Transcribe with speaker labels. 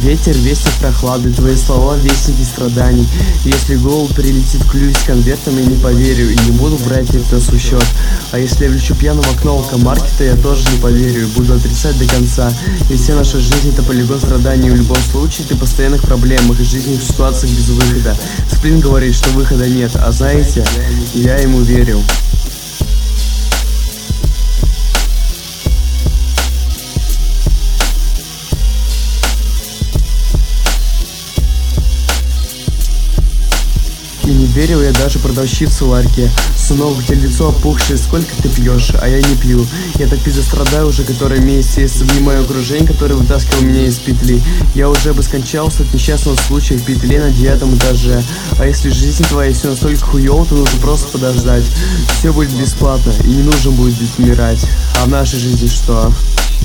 Speaker 1: ветер, вестник прохлады, твои слова вестники страданий. Если голову прилетит ключ с конвертом, я не поверю и не буду брать это в счет. А если я влечу пьяным в окно алкомаркета, я тоже не поверю и буду отрицать до конца. Ведь вся наша жизнь — это полигон страданий. В любом случае ты в постоянных проблемах и жизненных ситуациях без выхода. Сплин говорит, что выхода нет, а знаете, я ему верю. И не верил я даже продавщице в ларьке. Сынок, у тебя лицо опухшее, сколько ты пьешь, а я не пью. Я так пиздец страдаю уже который месяц. Если бы не мое окружение, которое вытаскивало меня из петли, я уже бы скончался от несчастного случая в петле на 9 этаже. А если жизнь твоя все настолько хуёво, то нужно просто подождать. Все будет бесплатно и не нужно будет умирать. А в нашей жизни что?